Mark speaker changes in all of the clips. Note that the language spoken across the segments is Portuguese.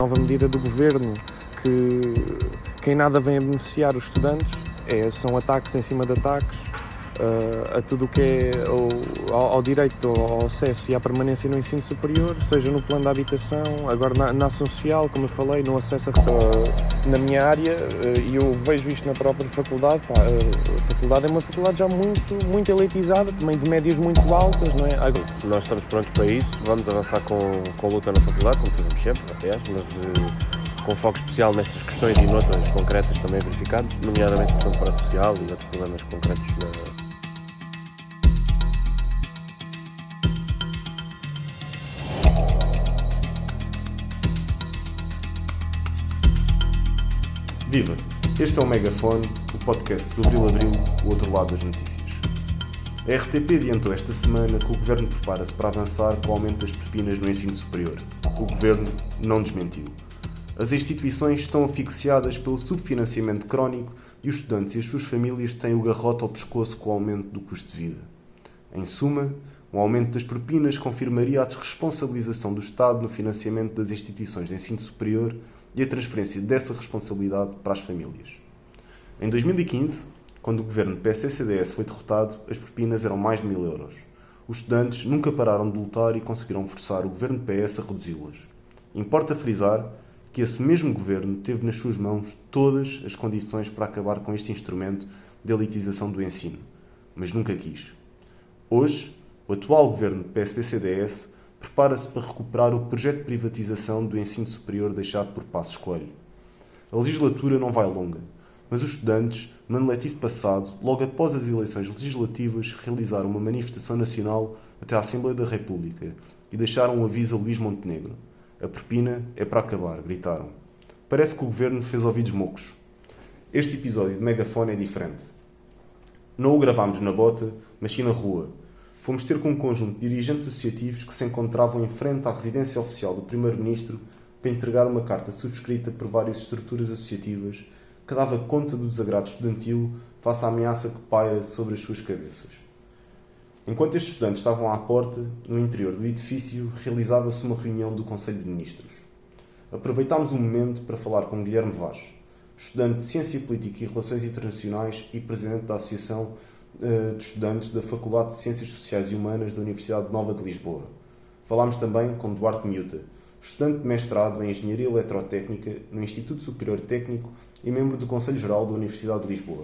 Speaker 1: nova medida do governo que quem nada vem a beneficiar os estudantes são ataques em cima de ataques a tudo o que é ao direito ao acesso e à permanência no ensino superior, seja no plano da habitação, agora na ação social, como eu falei, no acesso na minha área, e eu vejo isto na própria faculdade. A faculdade é uma faculdade já muito elitizada, também de médias muito altas, não é?
Speaker 2: Nós estamos prontos para isso, vamos avançar com a luta na faculdade, como fazemos sempre, aliás, mas com foco especial nestas questões e noutras concretas também verificadas, nomeadamente a questão do parado social e outros problemas concretos
Speaker 3: Viva! Este é o Megafone, o podcast do Abril, o outro lado das notícias. A RTP adiantou esta semana que o Governo prepara-se para avançar com o aumento das propinas no ensino superior. O Governo não desmentiu. As instituições estão asfixiadas pelo subfinanciamento crónico e os estudantes e as suas famílias têm o garrote ao pescoço com o aumento do custo de vida. Em suma, o aumento das propinas confirmaria a desresponsabilização do Estado no financiamento das instituições de ensino superior e a transferência dessa responsabilidade para as famílias. Em 2015, quando o governo PS-CDS foi derrotado, as propinas eram mais de 1.000 euros. Os estudantes nunca pararam de lutar e conseguiram forçar o governo PS a reduzi-las. Importa frisar que esse mesmo governo teve nas suas mãos todas as condições para acabar com este instrumento de elitização do ensino, mas nunca quis. Hoje, o atual governo PSD-CDS prepara-se para recuperar o projeto de privatização do ensino superior deixado por Passos Coelho. A legislatura não vai longa, mas os estudantes, no ano letivo passado, logo após as eleições legislativas, realizaram uma manifestação nacional até à Assembleia da República e deixaram um aviso a Luís Montenegro. A propina é para acabar, gritaram. Parece que o governo fez ouvidos mocos. Este episódio de Megafone é diferente. Não o gravámos na bota, mas sim na rua. Fomos ter com um conjunto de dirigentes associativos que se encontravam em frente à residência oficial do Primeiro-Ministro para entregar uma carta subscrita por várias estruturas associativas que dava conta do desagrado estudantil face à ameaça que paira sobre as suas cabeças. Enquanto estes estudantes estavam à porta, no interior do edifício, realizava-se uma reunião do Conselho de Ministros. Aproveitámos o momento para falar com Guilherme Vaz, estudante de Ciência Política e Relações Internacionais e presidente da Associação de Estudantes da Faculdade de Ciências Sociais e Humanas da Universidade Nova de Lisboa. Falámos também com Duarte Miúta, estudante de mestrado em Engenharia Eletrotécnica no Instituto Superior Técnico e membro do Conselho Geral da Universidade de Lisboa.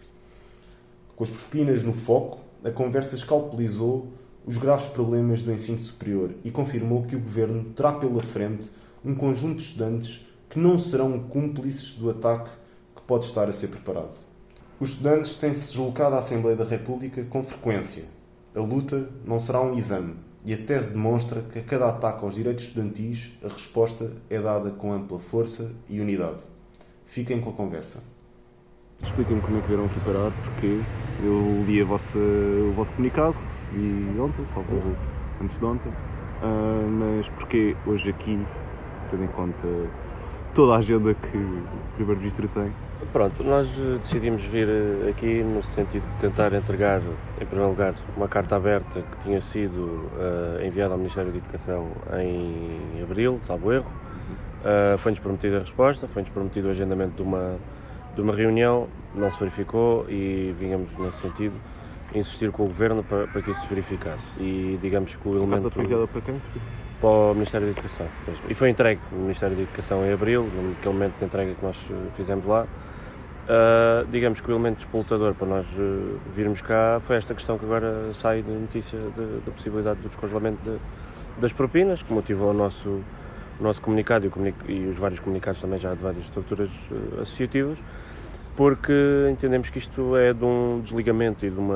Speaker 3: Com as propinas no foco, a conversa escalpelizou os graves problemas do ensino superior e confirmou que o Governo terá pela frente um conjunto de estudantes que não serão cúmplices do ataque que pode estar a ser preparado. Os estudantes têm-se deslocado à Assembleia da República com frequência. A luta não será um exame e a tese demonstra que a cada ataque aos direitos estudantis a resposta é dada com ampla força e unidade. Fiquem com a conversa.
Speaker 4: Expliquem-me como é que vieram aqui parar, porque eu li o vosso comunicado, recebi ontem, salvo antes de ontem, mas porquê hoje aqui, tendo em conta toda a agenda que o Primeiro-Ministro tem?
Speaker 2: Pronto, nós decidimos vir aqui no sentido de tentar entregar, em primeiro lugar, uma carta aberta que tinha sido enviada ao Ministério da Educação em abril, salvo erro. Foi-nos prometida a resposta, foi-nos prometido o agendamento de uma reunião, não se verificou e vínhamos nesse sentido insistir com o Governo para que isso se verificasse. E digamos que o elemento...
Speaker 4: A carta foi enviada para quem?
Speaker 2: Para o Ministério da Educação mesmo. E foi entregue no Ministério da Educação em abril, naquele momento de entrega que nós fizemos lá. Digamos que o elemento despolutador para nós virmos cá foi esta questão que agora sai de notícia da possibilidade do descongelamento das propinas, que motivou o nosso comunicado e os vários comunicados também já de várias estruturas associativas, porque entendemos que isto é de um desligamento e de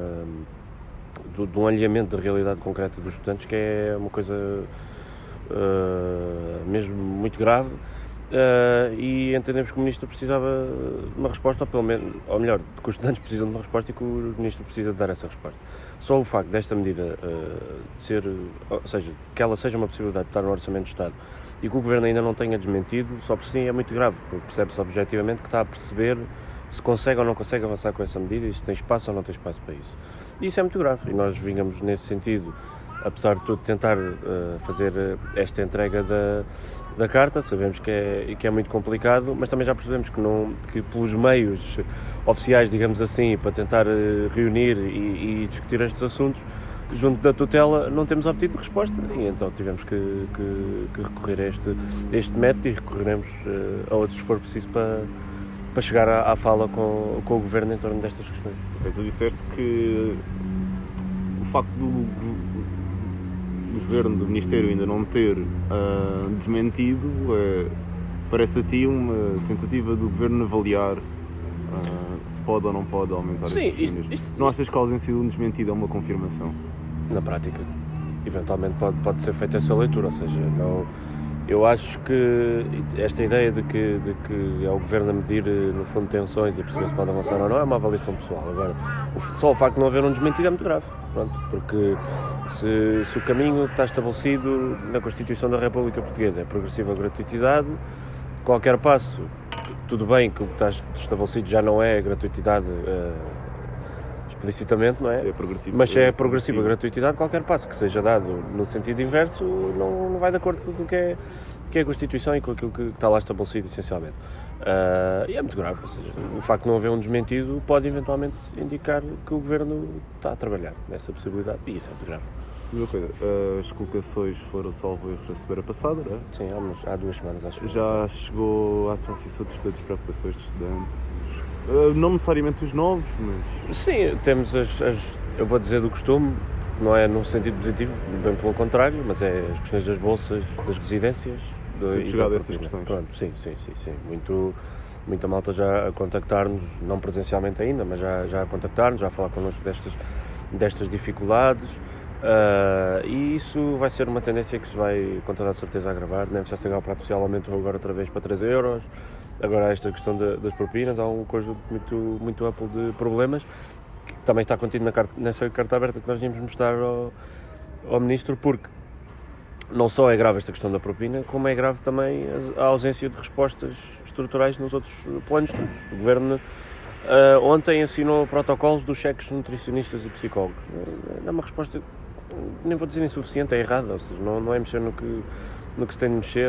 Speaker 2: um alinhamento da realidade concreta dos estudantes, que é uma coisa mesmo muito grave, e entendemos que o Ministro precisava de uma resposta, ou melhor, que os estudantes precisam de uma resposta e que o Ministro precisa de dar essa resposta. Só o facto desta medida ou seja, que ela seja uma possibilidade de estar no Orçamento de Estado e que o Governo ainda não tenha desmentido, só por si é muito grave, porque percebe-se objetivamente que está a perceber se consegue ou não consegue avançar com essa medida e se tem espaço ou não tem espaço para isso. E isso é muito grave, e nós vínhamos nesse sentido apesar de tudo, tentar fazer esta entrega da carta. Sabemos que é muito complicado, mas também já percebemos que pelos meios oficiais, digamos assim, para tentar reunir e discutir estes assuntos junto da tutela, não temos obtido resposta, e então tivemos que recorrer a este método, e recorreremos a outros se for preciso para chegar à fala com o Governo em torno destas questões.
Speaker 4: Okay, tu disseste que o facto do Governo, do Ministério ainda não ter desmentido, parece a ti uma tentativa do Governo avaliar se pode ou não pode aumentar as vacinas. Não achas que a ausência de um desmentido é uma confirmação?
Speaker 2: Na prática, eventualmente pode ser feita essa leitura, ou seja, eu acho que esta ideia de que é o Governo a medir, no fundo, tensões e perceber se pode avançar ou não, é uma avaliação pessoal. Agora, só o facto de não haver um desmentido é muito grave, pronto, porque se o caminho está estabelecido na Constituição da República Portuguesa é progressiva gratuitidade, qualquer passo, tudo bem que o que está estabelecido já não é gratuitidade explicitamente, não é? Mas se é progressiva gratuitidade, qualquer passo que seja dado no sentido inverso não vai de acordo com aquilo que é a Constituição e com aquilo que está lá estabelecido, essencialmente. E é muito grave, ou seja, o facto de não haver um desmentido pode eventualmente indicar que o Governo está a trabalhar nessa possibilidade, e isso é muito grave.
Speaker 4: Uma coisa, as colocações foram, salvo erro, a semana passada, não é?
Speaker 2: Sim, há 2 semanas, acho.
Speaker 4: Já chegou à Associação de Estudantes, preocupações de estudantes? Não necessariamente os novos, mas...
Speaker 2: Sim, temos eu vou dizer do costume, não é num sentido positivo, bem pelo contrário, mas é as questões das bolsas, das residências...
Speaker 4: Temos chegado a essas questões.
Speaker 2: Pronto, sim. Muita malta já a contactar-nos, não presencialmente ainda, mas já a contactar-nos, já a falar connosco destas dificuldades. E isso vai ser uma tendência que se vai, com toda a certeza, agravar. Na FCSH o prato social aumentou agora outra vez para 3 euros. Agora esta questão das propinas, há um conjunto muito amplo de problemas que também está contido nessa carta aberta que nós íamos mostrar ao Ministro, porque não só é grave esta questão da propina, como é grave também a ausência de respostas estruturais nos outros planos todos. O Governo ontem assinou protocolos dos cheques nutricionistas e psicólogos. É uma resposta, nem vou dizer insuficiente, é errada, ou seja, não é mexer no que se tem de mexer.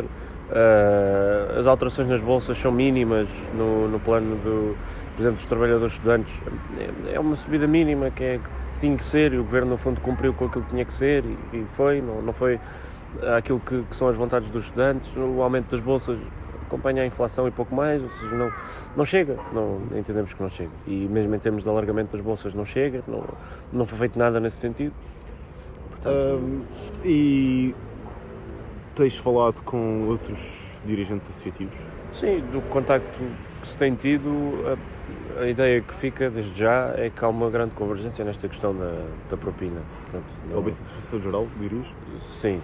Speaker 2: As alterações nas bolsas são mínimas no plano, por exemplo, dos trabalhadores estudantes. É uma subida mínima que tinha que ser, e o Governo, no fundo, cumpriu com aquilo que tinha que ser, e foi, não foi aquilo que são as vontades dos estudantes. O aumento das bolsas acompanha a inflação e pouco mais, ou seja, não chega, entendemos que não chega, e mesmo em termos de alargamento das bolsas não chega, não foi feito nada nesse sentido. Portanto,
Speaker 4: e tens falado com outros dirigentes associativos?
Speaker 2: Sim, do contacto que se tem tido, a ideia que fica desde já é que há uma grande convergência nesta questão da propina.
Speaker 4: Houve insatisfação geral, dirias?
Speaker 2: Sim.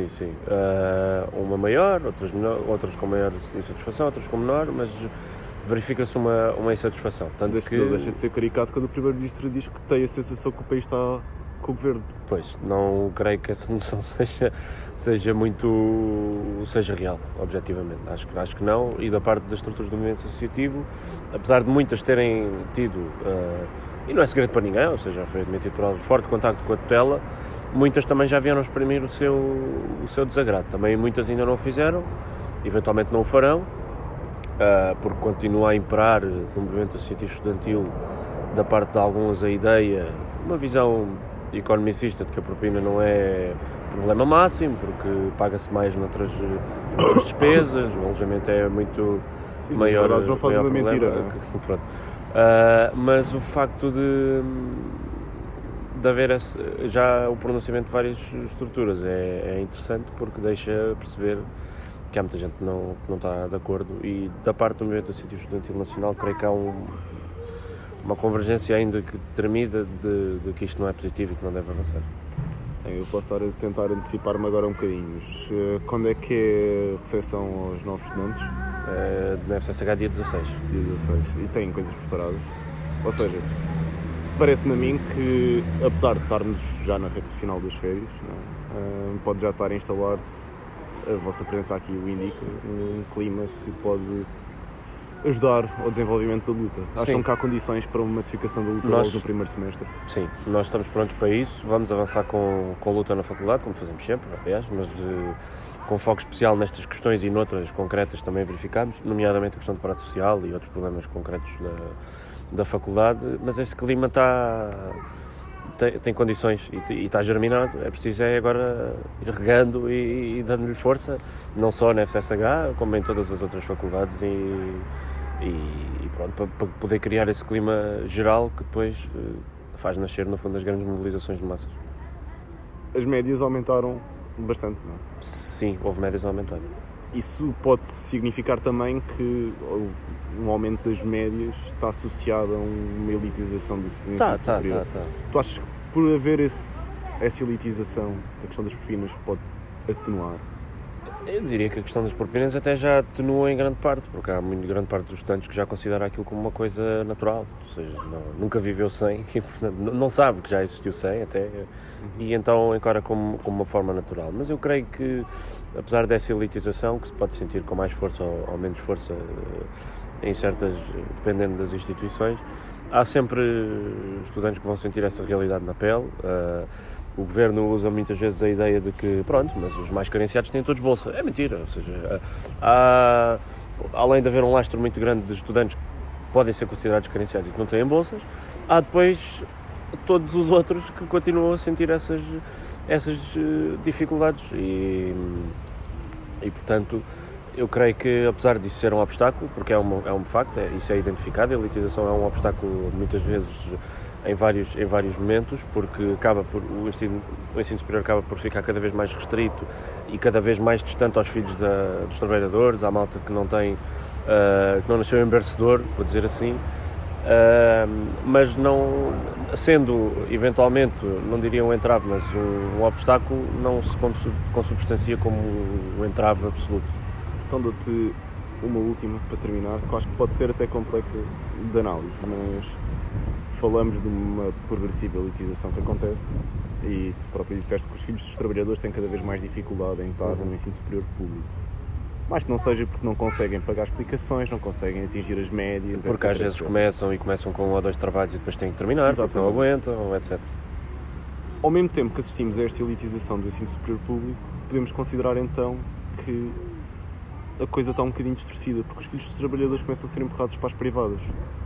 Speaker 2: Uma maior, outras com maior insatisfação, outras com menor, mas verifica-se uma insatisfação. Tanto
Speaker 4: não deixa de ser caricato quando o Primeiro-Ministro diz que tem a sensação que o país está com o Governo.
Speaker 2: Pois, não creio que essa noção seja real, objetivamente. Acho que não, e da parte das estruturas do movimento associativo, apesar de muitas terem tido, e não é segredo para ninguém, ou seja, já foi admitido por um forte contacto com a tutela, muitas também já vieram exprimir o seu desagrado. Também muitas ainda não o fizeram, eventualmente não o farão, porque continua a imperar no movimento associativo estudantil, da parte de alguns, a ideia, uma visão economicista de que a propina não é problema máximo, porque paga-se mais noutras despesas, o alojamento é muito maior.
Speaker 4: Mas não faz uma mentira.
Speaker 2: Pronto. Mas o facto de haver já o pronunciamento de várias estruturas é interessante, porque deixa perceber que há muita gente que não está de acordo, e da parte do movimento associativo estudantil nacional creio que há uma convergência ainda que tremida de que isto não é positivo e que não deve avançar.
Speaker 4: Eu posso tentar antecipar-me agora um bocadinho. Quando é que é a recepção aos novos estudantes?
Speaker 2: Na FCSH dia 16.
Speaker 4: Dia 16. E têm coisas preparadas? Ou seja, parece-me a mim que, apesar de estarmos já na reta final das férias, pode já estar a instalar-se, a vossa presença aqui o indica, um clima que pode ajudar ao desenvolvimento da luta? Acham
Speaker 2: Sim.
Speaker 4: que há condições para uma massificação da luta
Speaker 2: Nós-
Speaker 4: logo no primeiro semestre?
Speaker 2: Sim, nós estamos prontos para isso, vamos avançar com a luta na faculdade, como fazemos sempre, aliás, mas com foco especial nestas questões e noutras concretas também verificamos, nomeadamente a questão do prato social e outros problemas concretos da faculdade, mas esse clima tem condições e está germinado. É preciso agora ir regando e dando-lhe força, não só na FCSH, como em todas as outras faculdades e pronto, para poder criar esse clima geral que depois faz nascer, no fundo, as grandes mobilizações de massas.
Speaker 4: As médias aumentaram bastante, não é?
Speaker 2: Sim, houve médias a aumentar.
Speaker 4: Isso pode significar também que um aumento das médias está associado a uma elitização do ensino superior.
Speaker 2: Tá.
Speaker 4: Tu achas que por haver essa elitização, a questão das propinas pode atenuar?
Speaker 2: Eu diria que a questão das propinas até já atenua em grande parte, porque há grande parte dos estudantes que já considera aquilo como uma coisa natural, ou seja, nunca viveu sem e, portanto, não sabe que já existiu sem até, e então encara como uma forma natural. Mas eu creio que, apesar dessa elitização, que se pode sentir com mais força ou menos força em certas, dependendo das instituições, há sempre estudantes que vão sentir essa realidade na pele. O Governo usa muitas vezes a ideia de que, pronto, mas os mais carenciados têm todos bolsa. É mentira, ou seja, além de haver um lastro muito grande de estudantes que podem ser considerados carenciados e que não têm bolsas, há depois todos os outros que continuam a sentir essas dificuldades e, portanto, eu creio que, apesar disso ser um obstáculo, porque é um facto, isso é identificado, a elitização é um obstáculo muitas vezes em vários momentos, porque o ensino superior acaba por ficar cada vez mais restrito e cada vez mais distante aos filhos dos trabalhadores, à malta que não nasceu em bercedor, vou dizer assim, mas não sendo eventualmente, não diria um entrave, mas um obstáculo, não se consubstancia como um entrave absoluto.
Speaker 4: Então dou-te uma última para terminar, que eu acho que pode ser até complexa de análise, mas falamos de uma progressiva elitização que acontece e tu próprio disseste que os filhos dos trabalhadores têm cada vez mais dificuldade em estar no ensino superior público. Mas que não seja porque não conseguem pagar explicações, não conseguem atingir as médias,
Speaker 2: porque
Speaker 4: etc,
Speaker 2: às vezes
Speaker 4: etc.
Speaker 2: começam com 1 ou 2 trabalhos e depois têm que terminar, porque não aguentam, etc.
Speaker 4: Ao mesmo tempo que assistimos a esta elitização do ensino superior público, podemos considerar então que a coisa está um bocadinho distorcida, porque os filhos dos trabalhadores começam a ser empurrados para as privadas.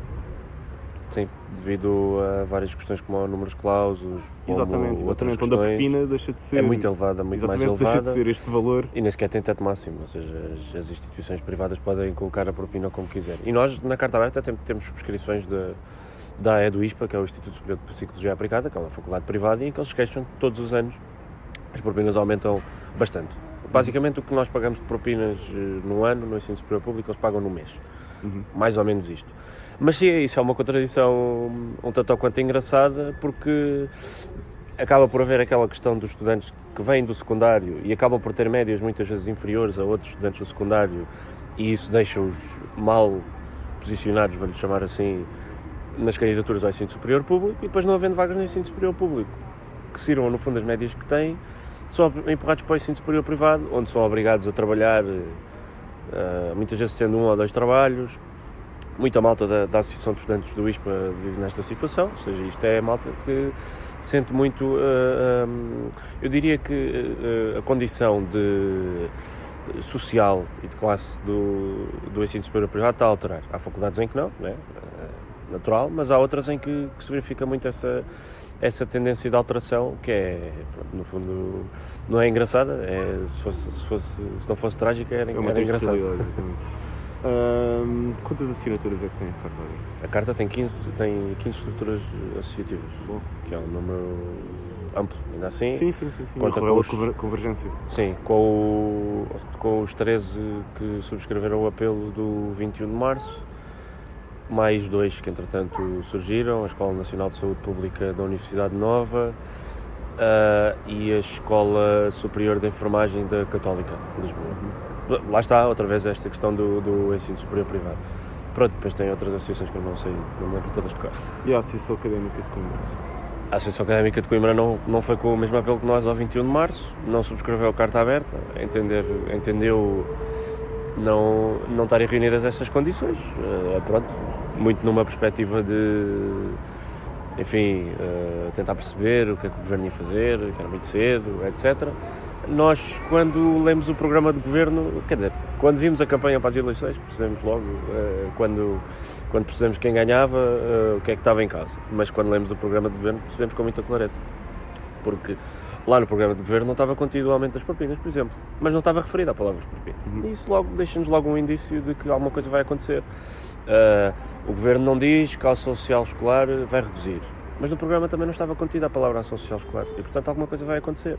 Speaker 2: Sim, devido a várias questões como números clausos,
Speaker 4: Exatamente,
Speaker 2: outras
Speaker 4: onde a
Speaker 2: questões,
Speaker 4: propina deixa de ser...
Speaker 2: é muito elevada, muito mais
Speaker 4: exatamente,
Speaker 2: elevada.
Speaker 4: deixa de ser este valor.
Speaker 2: E nem sequer tem teto máximo, ou seja, as instituições privadas podem colocar a propina como quiserem. E nós, na Carta Aberta, temos subscrições da EDUISPA, que é o Instituto Superior de Psicologia Aplicada, que é uma faculdade privada, e em que eles queixam que todos os anos as propinas aumentam bastante. Basicamente, o que nós pagamos de propinas no ano, no ensino superior público, eles pagam no mês. Mais ou menos isto. Mas sim, isso é uma contradição um tanto ou quanto engraçada, porque acaba por haver aquela questão dos estudantes que vêm do secundário e acabam por ter médias muitas vezes inferiores a outros estudantes do secundário, e isso deixa-os mal posicionados, vou-lhe chamar assim, nas candidaturas ao ensino superior público, e depois não havendo vagas no ensino superior público que sirvam no fundo as médias que têm, são empurrados para o ensino superior privado, onde são obrigados a trabalhar, muitas vezes tendo 1 ou 2 trabalhos. Muita malta da Associação de Estudantes do ISPA vive nesta situação, ou seja, isto é a malta que sente muito, eu diria que a condição social e de classe do ensino superior privado está a alterar. Há faculdades em que não, é natural, mas há outras em que se verifica muito essa tendência de alteração, que é, no fundo, não é engraçada, se não fosse trágica era engraçada.
Speaker 4: Quantas assinaturas é que tem a Carta Aberta?
Speaker 2: A Carta tem 15 estruturas associativas, que é um número amplo, ainda assim.
Speaker 4: Sim.
Speaker 2: Conta
Speaker 4: com a convergência.
Speaker 2: Sim, com os 13 que subscreveram o apelo do 21 de março, mais 2 que entretanto surgiram, a Escola Nacional de Saúde Pública da Universidade Nova e a Escola Superior de Enfermagem da Católica de Lisboa. Lá está, outra vez, esta questão do ensino superior privado. Pronto, depois tem outras associações que eu não me lembro todas de cor.
Speaker 4: E a Associação Académica de Coimbra?
Speaker 2: A Associação Académica de Coimbra não foi com o mesmo apelo que nós ao 21 de março, não subscreveu a Carta Aberta, entendeu não estarem reunidas essas condições. Pronto, muito numa perspectiva de, enfim, tentar perceber o que é que o Governo ia fazer, que era muito cedo, etc. Nós, quando lemos o programa de Governo, quer dizer, quando vimos a campanha para as eleições, percebemos logo, quando percebemos quem ganhava, o que é que estava em causa. Mas quando lemos o programa de Governo, percebemos com muita clareza. Porque lá no programa de Governo não estava contido o aumento das propinas, por exemplo, mas não estava referido à palavra propina. E isso deixa-nos logo um indício de que alguma coisa vai acontecer. O Governo não diz que a ação social escolar vai reduzir, mas no programa também não estava contida a palavra ação social escolar e, portanto, alguma coisa vai acontecer.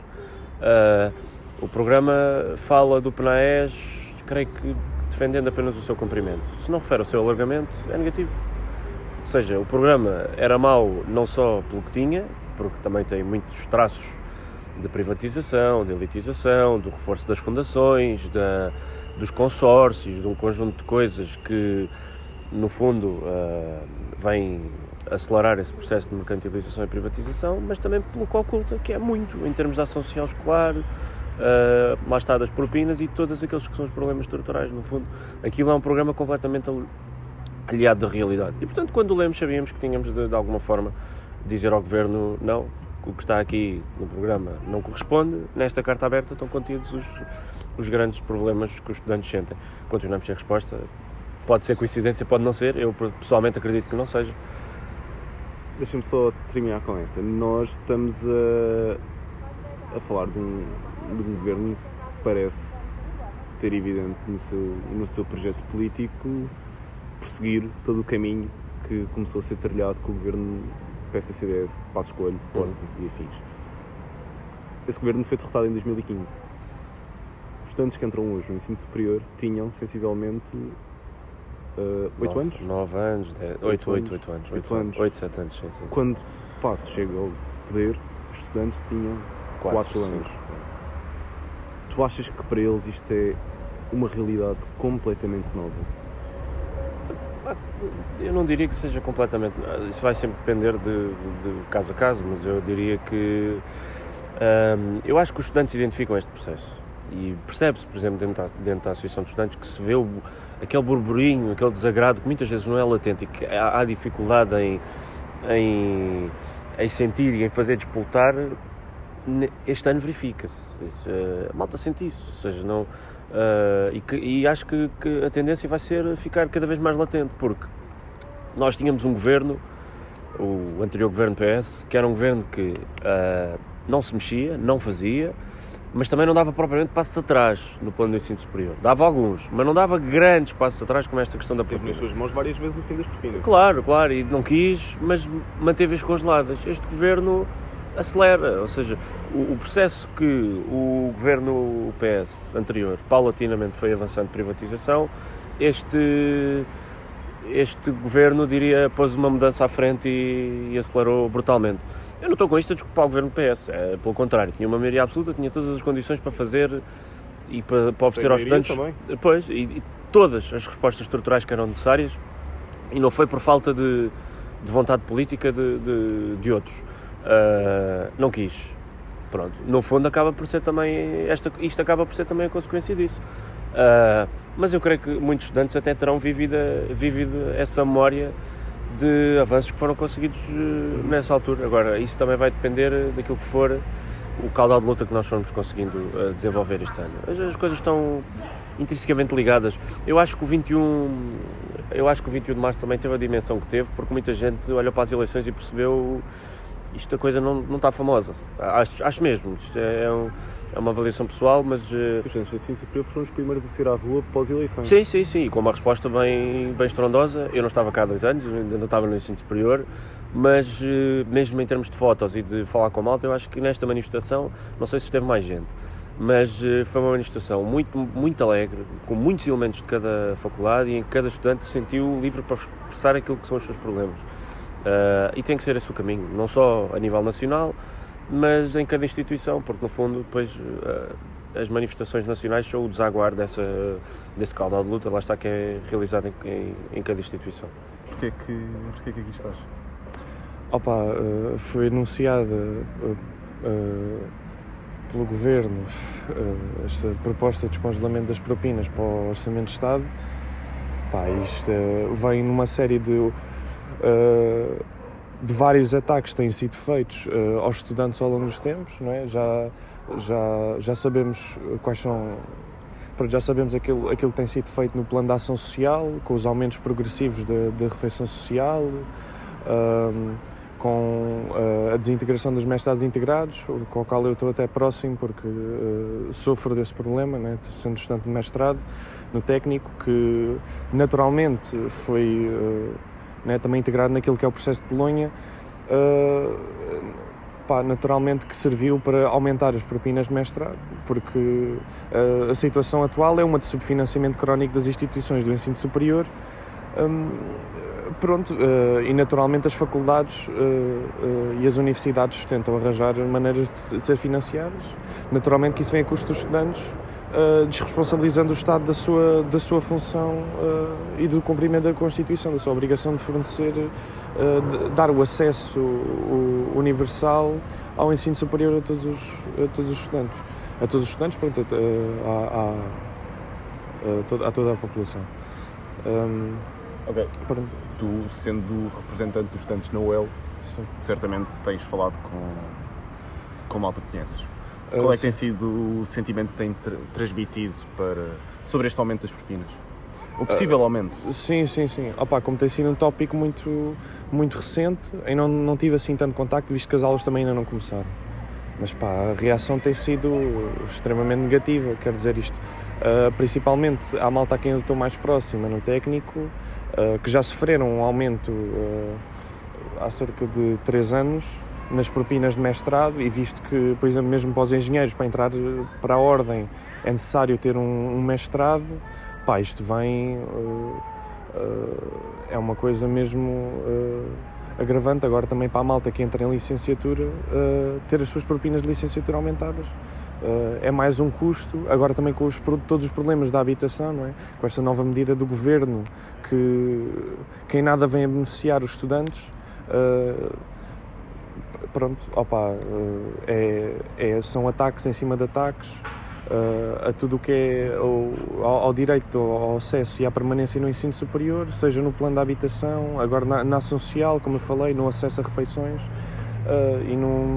Speaker 2: O programa fala do PNAES, creio que defendendo apenas o seu cumprimento. Se não refere ao seu alargamento, é negativo. Ou seja, o programa era mau não só pelo que tinha, porque também tem muitos traços de privatização, de elitização, do reforço das fundações, dos consórcios, de um conjunto de coisas que, no fundo, vêm acelerar esse processo de mercantilização e privatização, mas também pelo que oculta, que é muito, em termos de ação social escolar, lá está das propinas e todos aqueles que são os problemas estruturais, no fundo. Aquilo é um programa completamente aliado da realidade. E, portanto, quando o lemos, sabíamos que tínhamos de alguma forma, dizer ao Governo, não, o que está aqui no programa não corresponde, nesta carta aberta estão contidos os grandes problemas que os estudantes sentem. Continuamos sem resposta, pode ser coincidência, pode não ser, eu pessoalmente acredito que não seja.
Speaker 4: Deixa-me só terminar com esta. Nós estamos a falar de um Governo que parece ter evidente no seu projeto político prosseguir todo o caminho que começou a ser trilhado com o Governo PSD-CDS, Passos Coelho, Portas e afins. Esse Governo foi derrotado em 2015. Os estudantes que entram hoje no ensino superior tinham sensivelmente 8 anos?
Speaker 2: 9 anos, 8 anos. 8, 7 anos, sim.
Speaker 4: Quando Passos chega ao poder, os estudantes tinham 4 anos. Tu achas que para eles isto é uma realidade completamente nova?
Speaker 2: Eu não diria que seja completamente... Isso vai sempre depender de caso a caso, mas eu diria que... eu acho que os estudantes identificam este processo. E percebe-se, por exemplo, dentro da Associação de Estudantes, que se vê aquele burburinho, aquele desagrado, que muitas vezes não é latente e que há dificuldade em sentir e em fazer despoltar. Este ano verifica-se. A malta sente isso. Ou seja, não... e acho que a tendência vai ser ficar cada vez mais latente, porque nós tínhamos um governo, o anterior governo PS, que era um governo que não se mexia, não fazia, mas também não dava propriamente passos atrás no plano do ensino superior. Dava alguns, mas não dava grandes passos atrás, como esta questão da propina.
Speaker 4: Teve nas suas mãos várias vezes o fim das propinas.
Speaker 2: Claro, e não quis, mas manteve-as congeladas. Este governo acelera, ou seja, o processo que o governo PS anterior paulatinamente foi avançando de privatização, este governo, diria, pôs uma mudança à frente e acelerou brutalmente. Eu não estou com isto a desculpar o governo PS, pelo contrário, tinha uma maioria absoluta, tinha todas as condições para fazer e para oferecer aos estudantes depois, e todas as respostas estruturais que eram necessárias, e não foi por falta de vontade política de outros. Não quis. Pronto. No fundo acaba por ser também isto acaba por ser também a consequência disso. Mas eu creio que muitos estudantes até terão vivido essa memória de avanços que foram conseguidos nessa altura. Agora, isso também vai depender daquilo que for o caudal de luta que nós formos conseguindo desenvolver este ano. As coisas estão intrinsecamente ligadas. Eu acho que o 21 de março também teve a dimensão que teve, porque muita gente olhou para as eleições e percebeu isto, a coisa não está famosa. Acho mesmo. Isto é uma avaliação pessoal, mas... Os
Speaker 4: estudantes do ensino superior foram os primeiros a sair à rua pós-eleições.
Speaker 2: Sim, com uma resposta bem estrondosa. Eu não estava cá há 2 anos, ainda não estava no ensino superior, mas mesmo em termos de fotos e de falar com a malta, eu acho que nesta manifestação, não sei se esteve mais gente, mas foi uma manifestação muito, muito alegre, com muitos elementos de cada faculdade e em que cada estudante se sentiu livre para expressar aquilo que são os seus problemas. E tem que ser esse o caminho, não só a nível nacional, mas em cada instituição, porque no fundo depois as manifestações nacionais são o desaguar desse caudal de luta, lá está, que é realizado em cada instituição.
Speaker 4: Porquê que aqui estás?
Speaker 1: Foi anunciada pelo Governo esta proposta de descongelamento das propinas para o Orçamento de Estado, isto vem numa série de vários ataques que têm sido feitos aos estudantes ao longo dos tempos, não é? Já sabemos quais são... Já sabemos aquilo que tem sido feito no plano de ação social, com os aumentos progressivos da refeição social, com a desintegração dos mestrados integrados, com o qual eu estou até próximo, porque sofro desse problema, né? Sendo estudante de mestrado no técnico, que naturalmente foi também integrado naquilo que é o processo de Bolonha, naturalmente que serviu para aumentar as propinas de mestrado, porque a situação atual é uma de subfinanciamento crónico das instituições do ensino superior, e naturalmente as faculdades e as universidades tentam arranjar maneiras de ser financiadas. Naturalmente que isso vem a custo dos estudantes, desresponsabilizando o Estado da sua função e do cumprimento da Constituição, da sua obrigação de fornecer, dar o acesso universal ao ensino superior a todos os estudantes. A todos os estudantes, a toda a população.
Speaker 4: Ok. Tu, sendo representante dos estudantes na UEL, sim, certamente tens falado com malta que conheces. Qual é que tem sido o sentimento que tem transmitido sobre este aumento das propinas? O possível aumento?
Speaker 1: Sim. Como tem sido um tópico muito, muito recente, eu não tive assim tanto contacto, visto que as aulas também ainda não começaram. Mas a reação tem sido extremamente negativa, quer dizer isto. Principalmente à malta a quem eu estou mais próxima no técnico, que já sofreram um aumento há cerca de 3 anos nas propinas de mestrado, e visto que, por exemplo, mesmo para os engenheiros, para entrar para a ordem, é necessário ter um mestrado, isto vem... é uma coisa mesmo agravante. Agora também para a malta que entra em licenciatura, ter as suas propinas de licenciatura aumentadas. É mais um custo, agora também com todos os problemas da habitação, não é? Com esta nova medida do Governo, que em nada vem a beneficiar os estudantes. São ataques em cima de ataques a tudo o que é ao direito ao acesso e à permanência no ensino superior, seja no plano da habitação, agora na ação social, como eu falei, no acesso a refeições e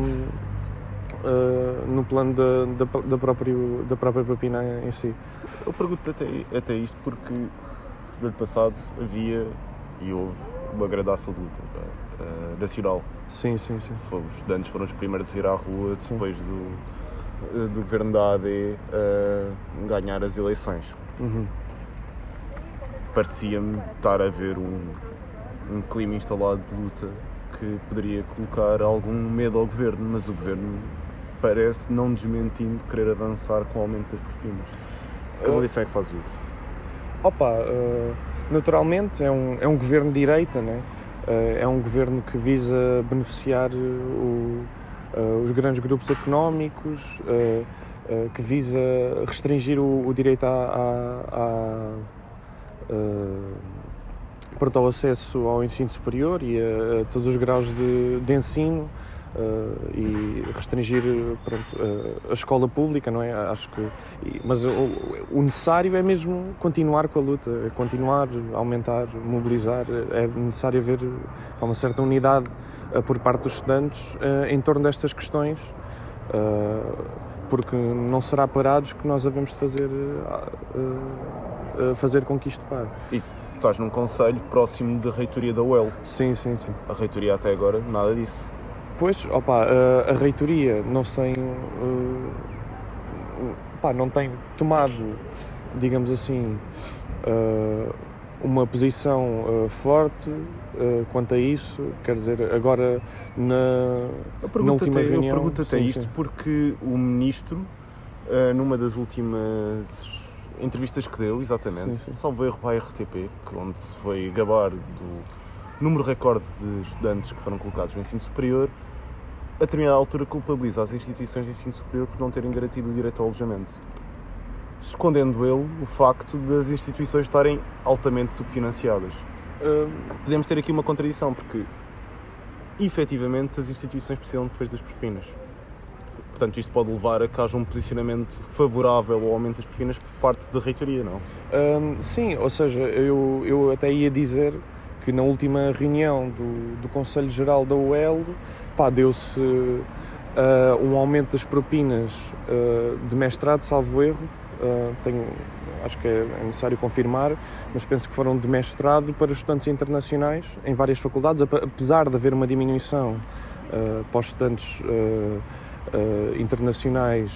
Speaker 1: no plano da própria propina em si.
Speaker 4: Eu pergunto até isto porque no ano passado havia e houve uma grande ação de luta nacional.
Speaker 1: Sim.
Speaker 4: Os estudantes foram os primeiros a ir à rua depois do governo da AD ganhar as eleições.
Speaker 1: Uhum.
Speaker 4: Parecia-me estar a haver um clima instalado de luta que poderia colocar algum medo ao governo, mas o governo parece, não desmentindo, querer avançar com o aumento das propinas. Que avaliação é que fazes disso?
Speaker 1: Naturalmente é um governo de direita, né? É um governo que visa beneficiar os grandes grupos económicos, que visa restringir o direito ao acesso ao ensino superior e a todos os graus de ensino, e restringir a escola pública, não é? Acho que, mas o necessário é mesmo continuar com a luta, é continuar, aumentar, mobilizar. É necessário haver uma certa unidade por parte dos estudantes em torno destas questões, porque não será parados que nós havemos de fazer com que isto pare.
Speaker 4: E estás num conselho próximo da reitoria da UEL.
Speaker 1: Sim.
Speaker 4: A reitoria até agora nada disso.
Speaker 1: Pois, a reitoria não tem tomado, digamos assim, uma posição forte quanto a isso. Quer dizer, agora na última reunião...
Speaker 4: Eu pergunto até isto porque o Ministro, numa das últimas entrevistas que deu, exatamente, salvo erro para a RTP, onde se foi gabar do número recorde de estudantes que foram colocados no ensino superior, a determinada altura culpabiliza as instituições de ensino superior por não terem garantido o direito ao alojamento, escondendo ele o facto das instituições estarem altamente subfinanciadas. Podemos ter aqui uma contradição, porque efetivamente as instituições precisam depois das propinas. portanto, isto pode levar a que haja um posicionamento favorável ao aumento das propinas por parte da reitoria, não?
Speaker 1: Sim, ou seja, eu até ia dizer que na última reunião do Conselho Geral da UEL, deu-se um aumento das propinas de mestrado, salvo erro. Acho que é necessário confirmar, mas penso que foram de mestrado para estudantes internacionais em várias faculdades, apesar de haver uma diminuição para os estudantes internacionais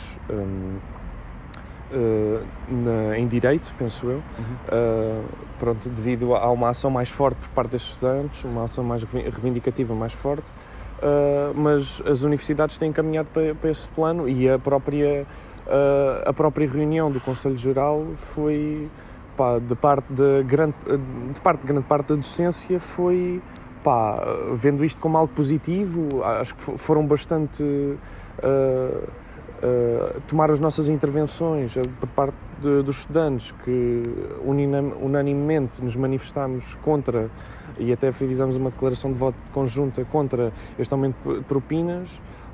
Speaker 1: em Direito, penso eu, devido a uma ação mais forte por parte destes estudantes, uma ação mais reivindicativa mais forte, mas as universidades têm caminhado para esse plano e a própria reunião do Conselho Geral foi, de parte de grande parte da docência, foi, vendo isto como algo positivo. Acho que foram bastante tomar as nossas intervenções por parte dos estudantes, que unanimemente nos manifestámos contra, e até fizemos uma declaração de voto conjunta contra este aumento de propinas.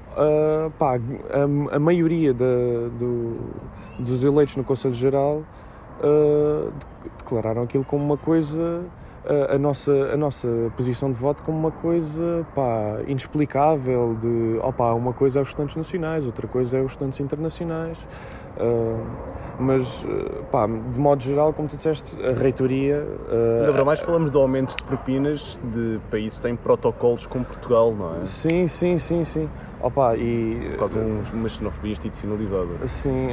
Speaker 1: A maioria dos eleitos no Conselho Geral declararam aquilo como uma coisa, a nossa posição de voto como uma coisa inexplicável, uma coisa é os estudantes nacionais, outra coisa é os estudantes internacionais, mas de modo geral, como tu disseste, a reitoria...
Speaker 4: Ainda para mais falamos de aumentos de propinas de países que têm protocolos com Portugal, não é?
Speaker 1: Sim.
Speaker 4: Quase uma xenofobia institucionalizada.
Speaker 1: Sim,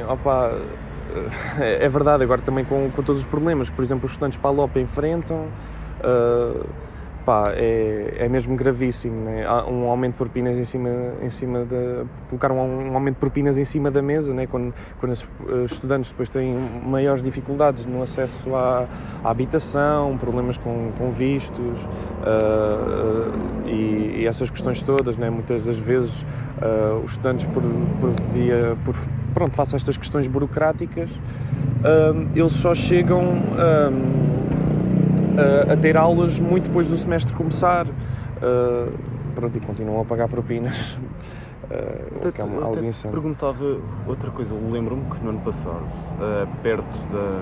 Speaker 1: é verdade, agora também com todos os problemas que, por exemplo, os estudantes PALOP enfrentam, é mesmo gravíssimo, né? Há um aumento de propinas colocaram um aumento de propinas em cima da mesa, né? Quando os estudantes depois têm maiores dificuldades no acesso à habitação, problemas com vistos, e essas questões todas, né? Muitas das vezes os estudantes face a estas questões burocráticas, eles só chegam a ter aulas muito depois do semestre começar, e continuam a pagar propinas.
Speaker 4: Algo insano. Perguntava outra coisa. Eu lembro-me que no ano passado, perto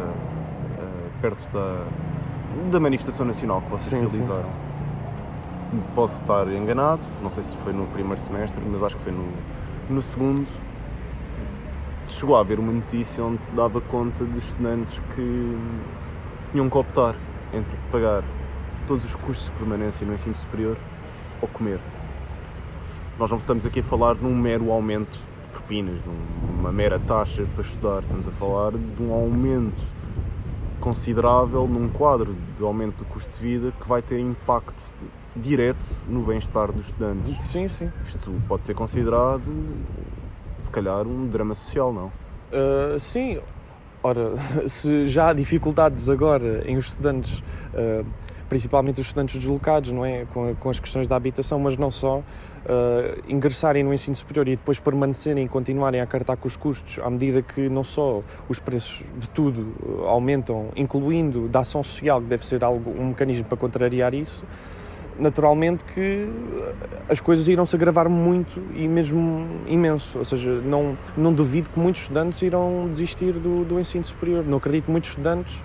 Speaker 4: da manifestação nacional que vocês realizaram, posso estar enganado, não sei se foi no primeiro semestre, mas acho que foi no segundo, chegou a haver uma notícia onde dava conta de estudantes que tinham que optar entre pagar todos os custos de permanência no ensino superior ou comer. Nós não estamos aqui a falar de um mero aumento de propinas, de uma mera taxa para estudar, estamos a falar de um aumento considerável num quadro de aumento do custo de vida que vai ter impacto direto no bem-estar dos estudantes.
Speaker 1: Sim.
Speaker 4: Isto pode ser considerado, se calhar, um drama social, não?
Speaker 1: Sim. Ora, se já há dificuldades agora em os estudantes, principalmente os estudantes deslocados, não é? Com as questões da habitação, mas não só, ingressarem no ensino superior e depois permanecerem e continuarem a acartar com os custos, à medida que não só os preços de tudo aumentam, incluindo da ação social, que deve ser um mecanismo para contrariar isso, naturalmente que as coisas irão se agravar muito e mesmo imenso. Ou seja, não duvido que muitos estudantes irão desistir do ensino superior. Não acredito que muitos estudantes,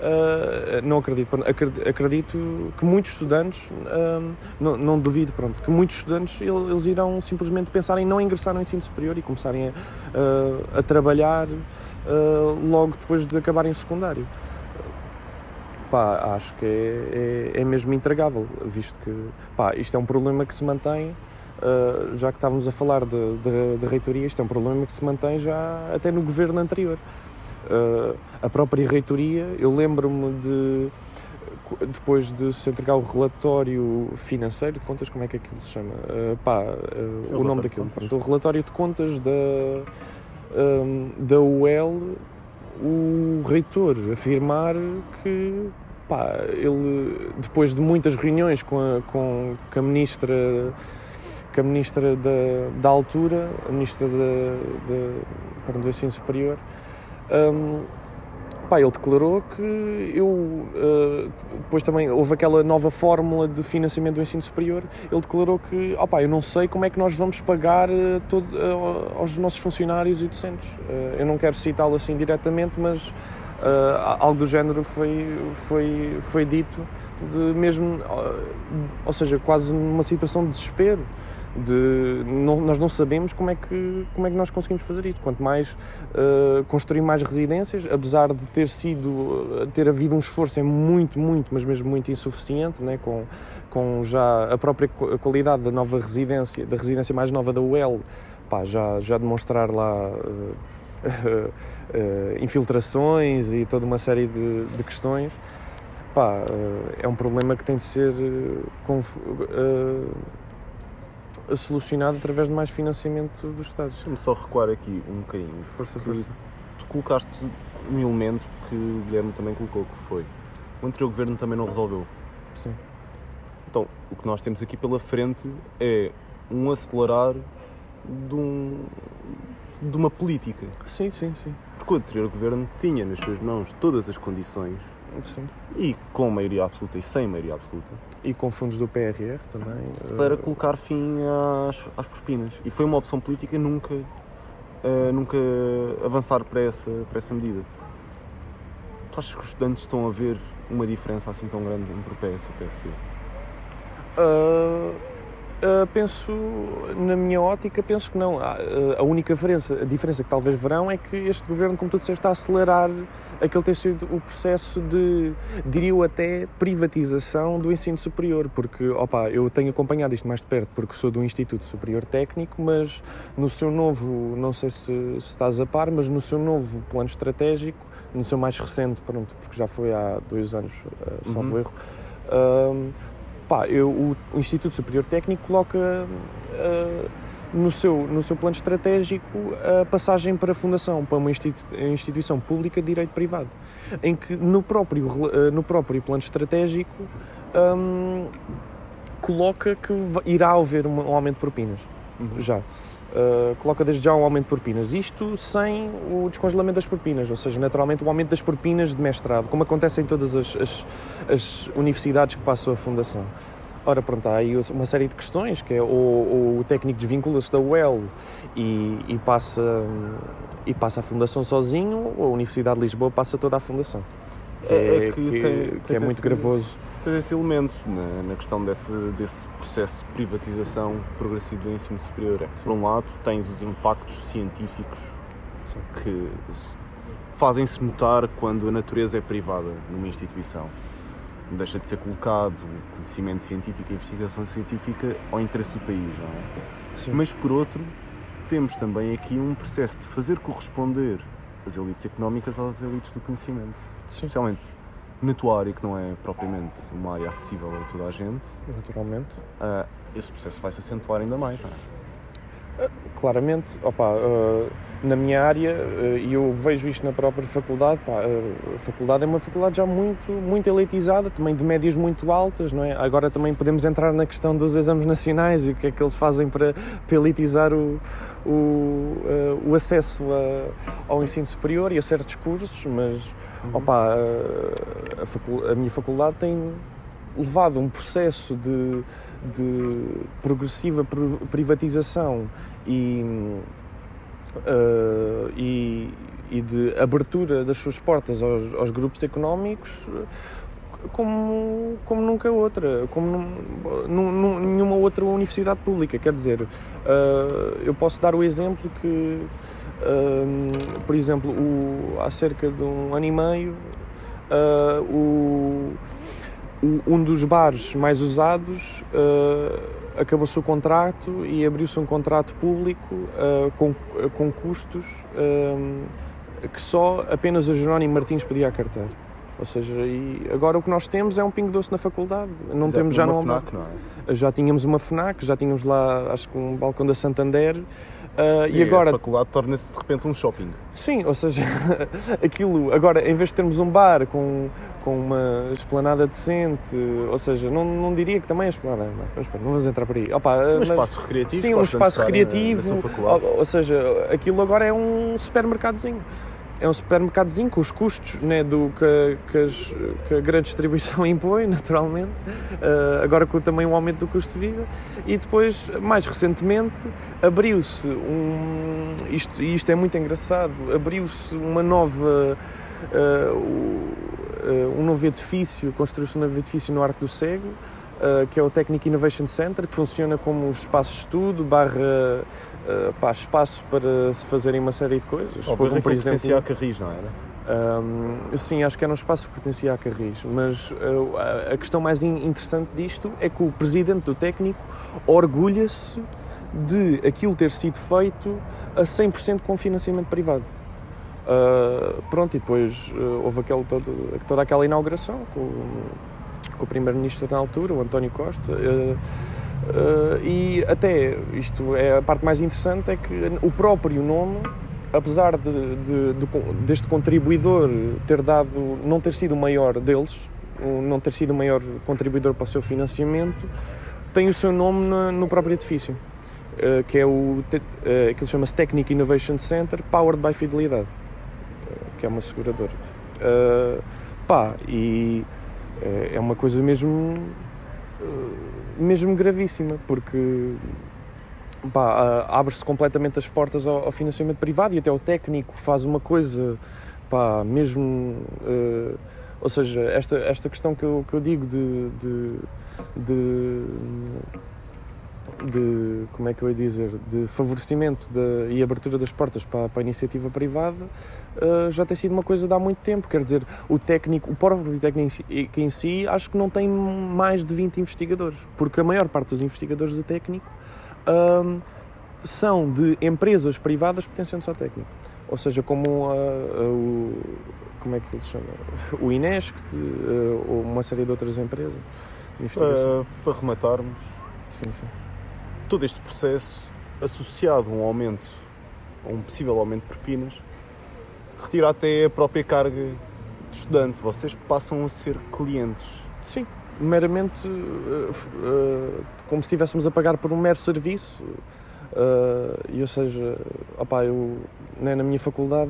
Speaker 1: acredito que muitos estudantes, não duvido, que muitos estudantes eles irão simplesmente pensar em não ingressar no ensino superior e começarem a trabalhar logo depois de acabarem o secundário. Acho que é mesmo intragável, visto que isto é um problema que se mantém, já que estávamos a falar de reitoria, isto é um problema que se mantém já até no governo anterior. A própria reitoria, eu lembro-me depois de se entregar o relatório financeiro de contas, como é que aquilo se chama? O nome daquilo. O relatório de contas da UEL, o reitor afirmar que ele, depois de muitas reuniões com a ministra da altura, a ministra do ensino superior, ele declarou que eu depois também houve aquela nova fórmula de financiamento do ensino superior. Ele declarou que, eu não sei como é que nós vamos pagar aos nossos funcionários e docentes. Eu não quero citá-lo assim diretamente, mas algo do género foi dito, ou seja, quase numa situação de desespero. Nós não sabemos como é que nós conseguimos fazer isto. Quanto mais construir mais residências, apesar de ter havido um esforço muito, mas mesmo muito insuficiente, né, com já a própria qualidade da nova residência, da residência mais nova da UEL, já demonstrar lá infiltrações e toda uma série de questões. É um problema que tem de ser solucionado através de mais financiamento dos Estados.
Speaker 4: Deixa-me só recuar aqui um bocadinho.
Speaker 1: Força.
Speaker 4: Tu colocaste um elemento que o Guilherme também colocou, que foi o anterior governo também não resolveu.
Speaker 1: Sim.
Speaker 4: Então, o que nós temos aqui pela frente é um acelerar de uma política.
Speaker 1: Sim.
Speaker 4: Porque o anterior governo tinha nas suas mãos todas as condições.
Speaker 1: Sim.
Speaker 4: E com maioria absoluta e sem maioria absoluta.
Speaker 1: E com fundos do PRR também.
Speaker 4: Para colocar fim às propinas. E foi uma opção política nunca avançar para essa medida. Tu achas que os estudantes estão a ver uma diferença assim tão grande entre o PS e o PSD?
Speaker 1: Penso, na minha ótica, penso que não. A única diferença que talvez verão é que este governo, como tu disseste, está a acelerar aquele ter sido o processo de, diria eu até, privatização do ensino superior, porque, eu tenho acompanhado isto mais de perto porque sou do Instituto Superior Técnico, mas no seu novo, não sei se estás a par, mas no seu novo plano estratégico, no seu mais recente, porque já foi há 2 anos, salvo erro, o Instituto Superior Técnico coloca no seu plano estratégico a passagem para a fundação, para uma instituição pública de direito privado, em que no próprio plano estratégico coloca que irá haver um aumento de propinas. Já. Coloca desde já um aumento de propinas. Isto sem o descongelamento das propinas, ou seja, naturalmente o aumento das propinas de mestrado, como acontece em todas as universidades que passam a fundação. Ora, pronto, há aí uma série de questões, que é o técnico desvincula-se da UEL e passa a fundação sozinho, ou a Universidade de Lisboa passa toda a fundação. Que é muito gravoso.
Speaker 4: Tens esse elemento na questão desse processo de privatização progressiva do ensino superior. Por um lado, tens os impactos científicos que fazem-se notar quando a natureza é privada numa instituição. Deixa de ser colocado o conhecimento científico e a investigação científica ao interesse do país, não é?
Speaker 1: Sim.
Speaker 4: Mas, por outro, temos também aqui um processo de fazer corresponder as elites económicas às elites do conhecimento.
Speaker 1: Sim.
Speaker 4: Especialmente na tua área, que não é propriamente uma área acessível a toda a gente.
Speaker 1: Naturalmente.
Speaker 4: Esse processo vai se acentuar ainda mais, não é?
Speaker 1: Claramente, na minha área, e eu vejo isto na própria faculdade, a faculdade é uma faculdade já muito elitizada, também de médias muito altas, não é? Agora também podemos entrar na questão dos exames nacionais e o que é que eles fazem para elitizar o acesso ao ensino superior e a certos cursos, mas a minha faculdade tem levado um processo de progressiva privatização e de abertura das suas portas aos grupos económicos como nunca outra, como nenhuma outra universidade pública. Quer dizer, eu posso dar o exemplo que, por exemplo, há cerca de 1 ano e meio, um dos bares mais usados acabou-se o contrato e abriu-se um contrato público com custos que só apenas o Jerónimo Martins podia acartar. Ou seja, e agora o que nós temos é um pingo doce na faculdade. Não temos já
Speaker 4: uma FNAC, não é?
Speaker 1: Já tínhamos uma FNAC, já tínhamos lá, acho que um balcão da Santander.
Speaker 4: E agora a faculdade torna-se de repente um shopping.
Speaker 1: Sim, ou seja, aquilo, agora em vez de termos um bar com uma esplanada decente, ou seja, não diria que também é esplanada, não vamos entrar por aí.
Speaker 4: Um espaço recreativo.
Speaker 1: Sim, um espaço recreativo, ou seja, aquilo agora é um supermercadozinho. é um supermercadozinho com os custos, né, do que a grande distribuição impõe, naturalmente, agora com também um aumento do custo de vida, e depois, mais recentemente, abriu-se isto é muito engraçado, abriu-se uma nova, um novo edifício, construiu-se um novo edifício no Arco do Cego, que é o Technic Innovation Center, que funciona como um espaço de estudo, espaço para se fazerem uma série de coisas.
Speaker 4: Só por exemplo, pertencia a Carris, não era?
Speaker 1: Sim, acho que era um espaço que pertencia a Carris, mas a questão mais interessante disto é que o presidente do técnico orgulha-se de aquilo ter sido feito a 100% com financiamento privado. E depois houve toda aquela inauguração com o primeiro-ministro na altura, o António Costa, e até, isto é a parte mais interessante, é que o próprio nome, apesar deste contribuidor não ter sido o maior deles, não ter sido o maior contribuidor para o seu financiamento, tem o seu nome no próprio edifício, que é que chama-se Technic Innovation Center, Powered by Fidelidade, que é uma seguradora. É uma coisa mesmo gravíssima, porque abre-se completamente as portas ao financiamento privado, e até o técnico faz uma coisa mesmo, ou seja, esta questão que eu digo de como é que eu ia dizer, de favorecimento e abertura das portas para a iniciativa privada, já tem sido uma coisa de há muito tempo. Quer dizer, o próprio técnico em si, acho que não tem mais de 20 investigadores, porque a maior parte dos investigadores do técnico são de empresas privadas pertencentes ao técnico, ou seja, como como é que ele se chama? O INESC, ou uma série de outras empresas de investigação.
Speaker 4: Para rematarmos,
Speaker 1: sim.
Speaker 4: Todo este processo, associado a um possível aumento de propinas, retira até a própria carga de estudante. Vocês passam a ser clientes.
Speaker 1: Sim, meramente como se estivéssemos a pagar por um mero serviço. Ou seja, eu na minha faculdade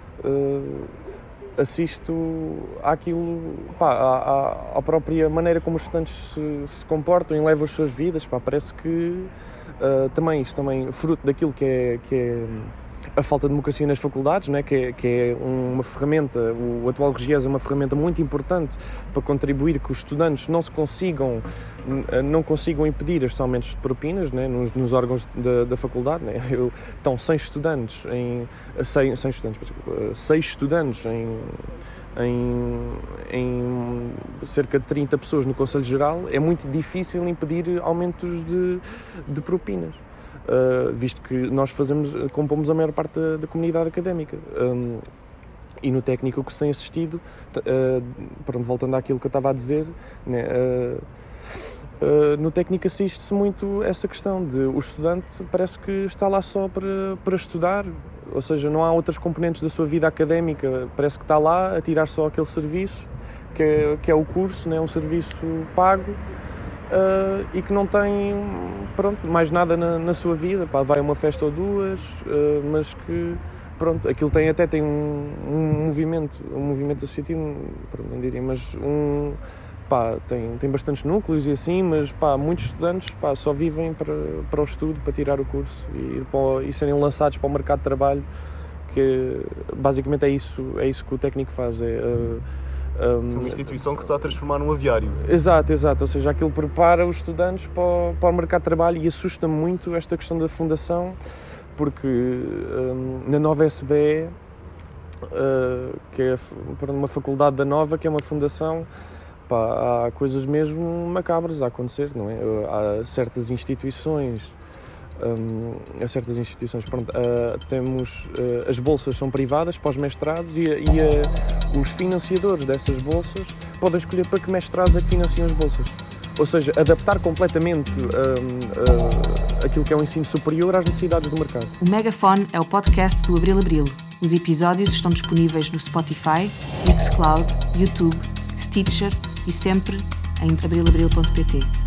Speaker 1: assisto àquilo, à própria maneira como os estudantes se comportam e levam as suas vidas. Parece que isto também fruto daquilo que é a falta de democracia nas faculdades, né? que é uma ferramenta, o atual RGES é uma ferramenta muito importante para contribuir que os estudantes não consigam impedir estes aumentos de propinas, né? nos órgãos da faculdade. Né? Estão 6 estudantes em cerca de 30 pessoas no Conselho Geral. É muito difícil impedir aumentos de propinas. Visto que nós compomos a maior parte da comunidade académica. E no técnico o que se tem assistido, voltando àquilo que eu estava a dizer, né, no técnico assiste-se muito essa questão de o estudante parece que está lá só para estudar, ou seja, não há outras componentes da sua vida académica, parece que está lá a tirar só aquele serviço, que é o curso, né, um serviço pago, e que não tem mais nada na sua vida, vai a uma festa ou duas, mas que aquilo tem um movimento associativo, não diria, mas tem bastantes núcleos e assim, mas muitos estudantes só vivem para o estudo, para tirar o curso e serem lançados para o mercado de trabalho, que basicamente é isso que o técnico faz.
Speaker 4: Uma instituição que se está a transformar num aviário.
Speaker 1: Exato, ou seja, aquilo prepara os estudantes para o mercado de trabalho, e assusta-me muito esta questão da fundação, porque na nova SBE, que é uma faculdade da Nova, que é uma fundação, há coisas mesmo macabras a acontecer, não é? Há certas instituições, temos as bolsas são privadas para os mestrados e os financiadores dessas bolsas podem escolher para que mestrados é que financiam as bolsas. Ou seja, adaptar completamente aquilo que é o ensino superior às necessidades do mercado.
Speaker 5: O Megafone é o podcast do Abril Abril. Os episódios estão disponíveis no Spotify, Mixcloud, YouTube, Stitcher e sempre em abrilabril.pt.